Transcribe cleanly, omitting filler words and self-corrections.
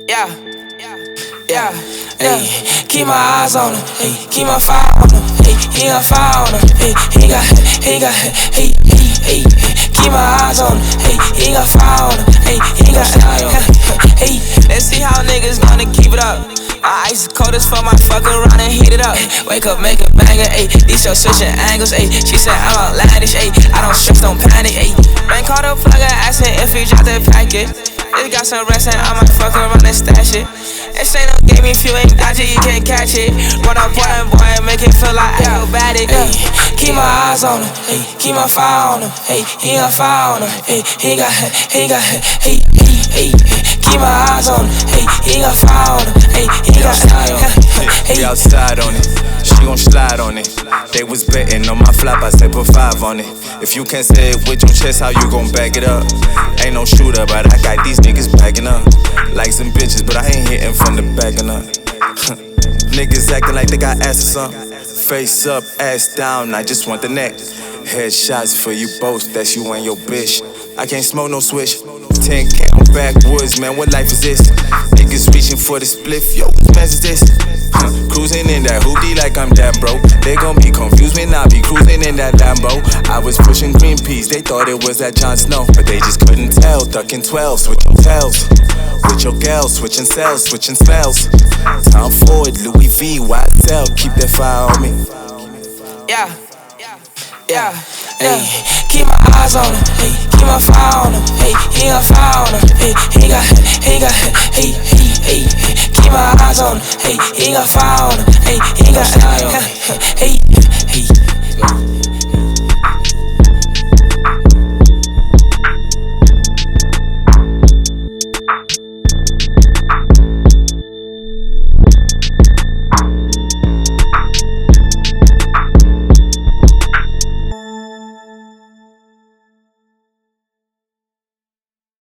Yeah, yeah, hey, keep my eyes on him, hey, keep my fire on him, hey, he got fire on him, hey, he got, hey, keep my eyes on him, hey, he got fire on him, hey, he got, hey, let's see how niggas gonna keep it up. I ice cold as fuck, my fuck around and heat it up. Wake up, make a banger, ayy. These your switching angles, ayy. She said I'm outlandish, ayy. I don't stress, don't panic, ayy. Man called a plug, asking if we drop the packet. It got some rest and I might fuck around and stash it. This ain't no game if you ain't dodgy, you can't catch it. Run up boy and make it feel like acrobatic. Keep my eyes on him, hey, keep my fire on him, hey, he got fire on him, hey, he got, hey. Keep my eyes on him, hey, he got fire on him, hey, he got, hey. We outside on it, she gon' slide on it. They was betting on my flop, I said put 5 on it. If you can't say it with your chest, how you gon' back it up? Ain't no shooter, but I got these niggas backing up. Like some bitches, but I ain't hitting from the backing up. Niggas acting like they got ass or something. Face up, ass down, I just want the neck. Headshots for you both, that's you and your bitch. I can't smoke no switch. 10K on backwoods, man, what life is this? Niggas reaching for the spliff, yo, what mess is this? Cruising in that hoopty like I'm damn bro. They gon' be confused when I be cruising in that Lambo. I was pushing Greenpeace, they thought it was that Jon Snow, but they just couldn't tell. Ducking 12, switching tails. With your gal, switching cells, switching smells. Time forward, Louis V, YSL, keep that fire on me. Yeah, hey, keep my eyes on him, hey, keep my fire on him, hey, he got fire on him, hey, he got, hey, keep my eyes on him, hey, he got fire on him, hey, he got, hey.